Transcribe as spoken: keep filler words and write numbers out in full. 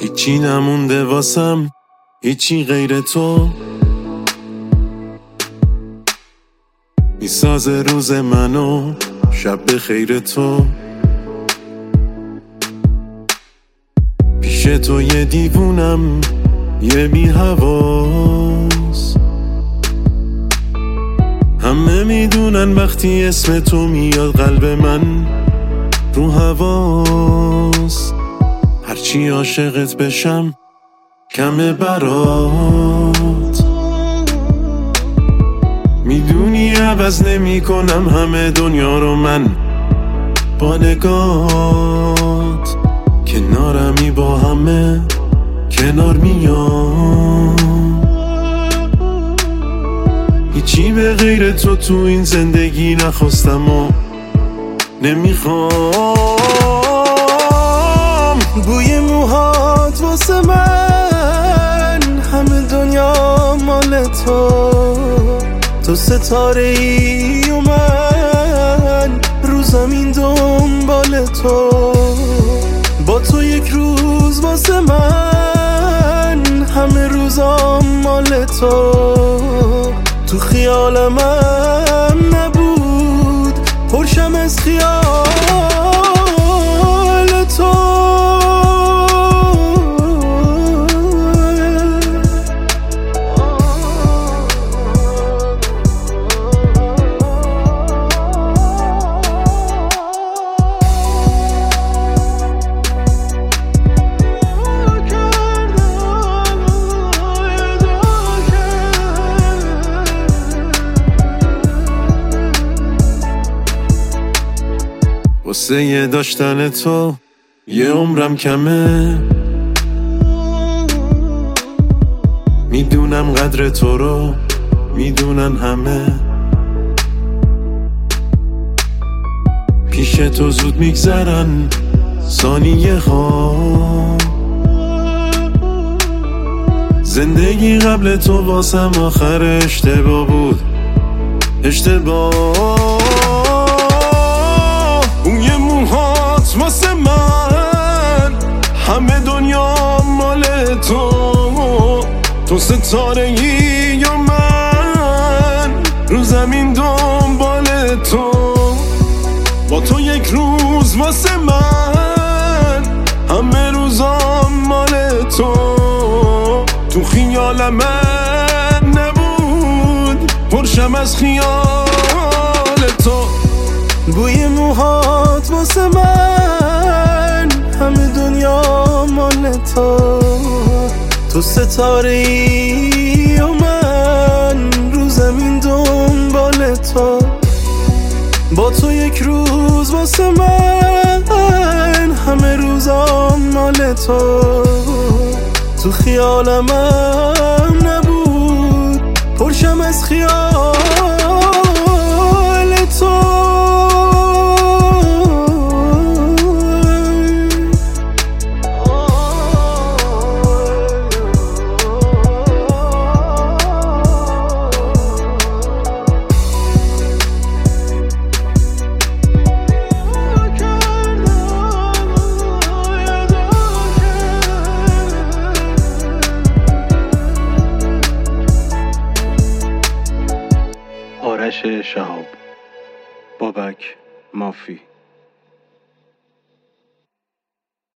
هیچی نمونده واسم، هیچی غیر تو میسازه روز منو، شب به خیر تو. پیش تو یه دیوونم، یه بی حواس. همه میدونن وقتی اسم تو میاد قلب من رو حواس. هرچی عاشقت بشم کمه برات. میدونی عوض نمی کنم همه دنیا رو من با نگات. کنارمی با همه کنار میام. هیچی به غیر تو تو این زندگی نخواستم و نمیخوام. بوی موهات واسه من، همه دنیا مال تو. تو ستاره ای و من رو زمین دنبال تو. با تو یک روز واسه من، همه روزام مال تو. تو خیالم هم نبود، پرشم از خیال تو. واسه یه داشتن تو یه عمرم کمه. میدونم قدر تو رو، میدونن همه. پیش تو زود میگذرن ثانیه ها. زندگی قبل تو واسم آخر اشتباه بود، اشتباه. اون یه موهات واسه من، همه دنیا مال تو. تو ستاره ای یا من رو زمین دنبال تو. با تو یک روز واسه من، همه روزام مال تو. تو خیالم من نبود، پرشم از خیال تو. بوی موهات واسه من، همه دنیا مال تو. تو ستاره ای و من رو زمین دنبال تو. با تو یک روز واسه من، همه روزام مال تو. تو خیالم هم نبود، پرشم از خیال تو. آرش شهاب، بابک مافی.